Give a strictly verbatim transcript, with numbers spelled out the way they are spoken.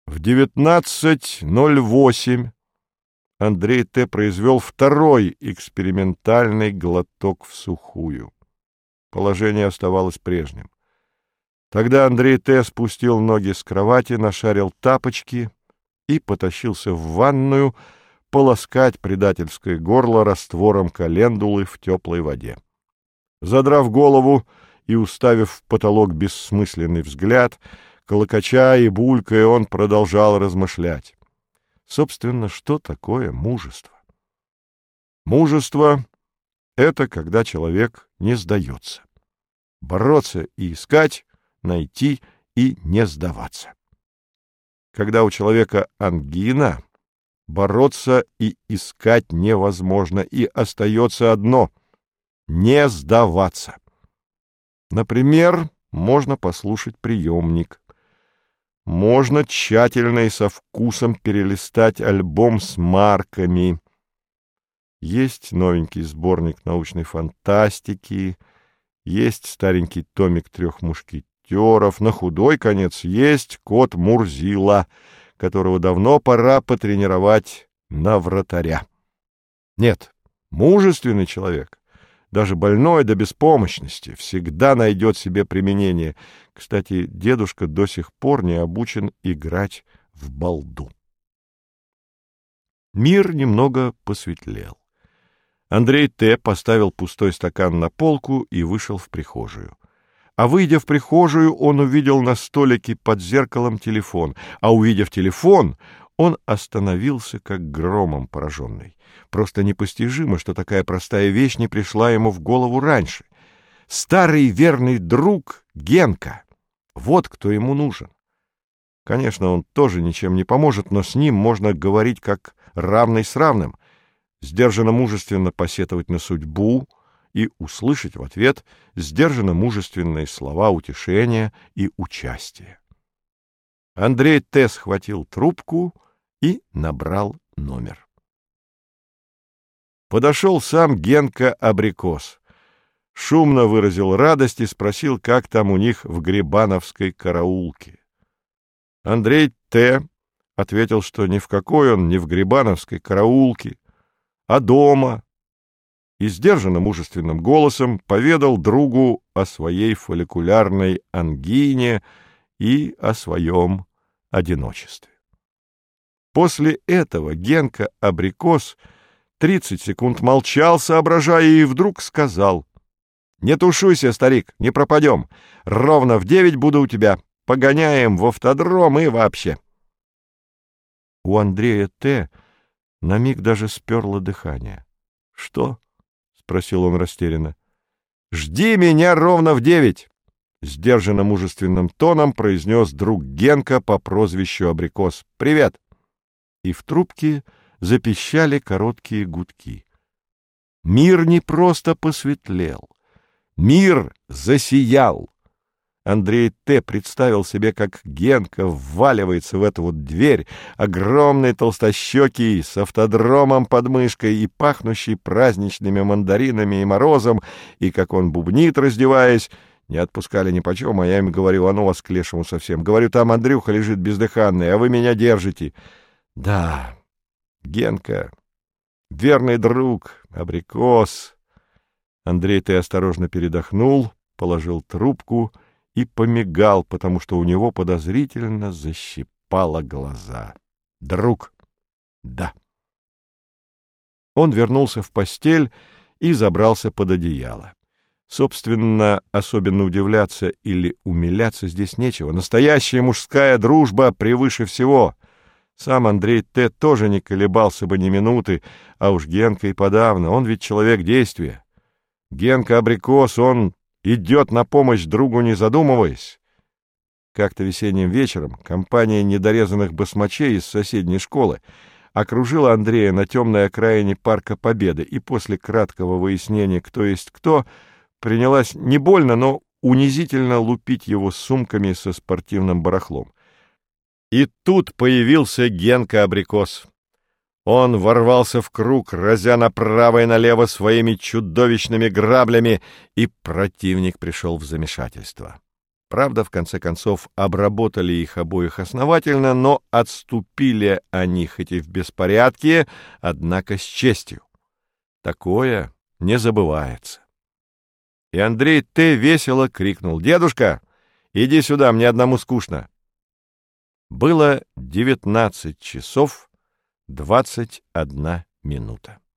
В девятнадцать ноль восемь Андрей Т. произвел второй экспериментальный глоток всухую. Положение оставалось прежним. Тогда Андрей Т. спустил ноги с кровати, нашарил тапочки и потащился в ванную полоскать предательское горло раствором календулы в теплой воде. Задрав голову и уставив в потолок бессмысленный взгляд, клокоча и булькая, он продолжал размышлять. Собственно, что такое мужество? Мужество — это когда человек не сдается. Бороться и искать, найти и не сдаваться. Когда у человека ангина, бороться и искать невозможно, и остается одно — не сдаваться. Например, можно послушать приемник. Можно тщательно и со вкусом перелистать альбом с марками. Есть новенький сборник научной фантастики, есть старенький томик трех мушкетеров, на худой конец есть кот Мурзила, которого давно пора потренировать на вратаря. Нет, мужественный человек, даже больной до беспомощности, всегда найдет себе применение. Кстати, дедушка до сих пор не обучен играть в балду. Мир немного посветлел. Андрей Т. поставил пустой стакан на полку и вышел в прихожую. А выйдя в прихожую, он увидел на столике под зеркалом телефон, а увидев телефон, он остановился как громом пораженный. Просто непостижимо, что такая простая вещь не пришла ему в голову раньше. Старый верный друг Генка. Вот кто ему нужен. Конечно, он тоже ничем не поможет, но с ним можно говорить как равный с равным, сдержанно-мужественно посетовать на судьбу и услышать в ответ сдержанно-мужественные слова утешения и участия. Андрей Т. схватил трубку и набрал номер. Подошел сам Генка Абрикос. Шумно выразил радость и спросил, как там у них в Грибановской караулке. Андрей Т. ответил, что ни в какой он не в Грибановской караулке, а дома, и сдержанно мужественным голосом поведал другу о своей фолликулярной ангине и о своем одиночестве. После этого Генка Абрикос тридцать секунд молчал, соображая, и вдруг сказал: «Не тушуйся, старик, не пропадем. Ровно в девять буду у тебя. Погоняем в автодром и вообще». У Андрея Т. на миг даже сперло дыхание. «Что?» — спросил он растерянно. «Жди меня ровно в девять!» — сдержанно мужественным тоном произнес друг Генка по прозвищу Абрикос. «Привет!» И в трубке запищали короткие гудки. Мир не просто посветлел. Мир засиял. Андрей Т. представил себе, как Генка вваливается в эту вот дверь, огромный толстощекий, с автодромом под мышкой и пахнущий праздничными мандаринами и морозом, и как он бубнит, раздеваясь: «Не отпускали нипочем, а я им говорю, а ну вас к лешему совсем. Говорю, там Андрюха лежит бездыханный, а вы меня держите». Да, Генка, верный друг, Абрикос. Андрей Т. осторожно передохнул, положил трубку и помигал, потому что у него подозрительно защипало глаза. Друг. Да. Он вернулся в постель и забрался под одеяло. Собственно, особенно удивляться или умиляться здесь нечего. Настоящая мужская дружба превыше всего. Сам Андрей Т. тоже не колебался бы ни минуты, а уж Генка и подавно, он ведь человек действия. Генка Абрикос, он идет на помощь другу, не задумываясь. Как-то весенним вечером компания недорезанных басмачей из соседней школы окружила Андрея на темной окраине Парка Победы, и после краткого выяснения, кто есть кто, принялась не больно, но унизительно лупить его сумками со спортивным барахлом. И тут появился Генка Абрикос. Он ворвался в круг, разя направо и налево своими чудовищными граблями, и противник пришел в замешательство. Правда, в конце концов, обработали их обоих основательно, но отступили они хоть и в беспорядке, однако с честью. Такое не забывается. И Андрей Т. весело крикнул: «Дедушка, иди сюда, мне одному скучно». Было девятнадцать часов двадцать одна минута.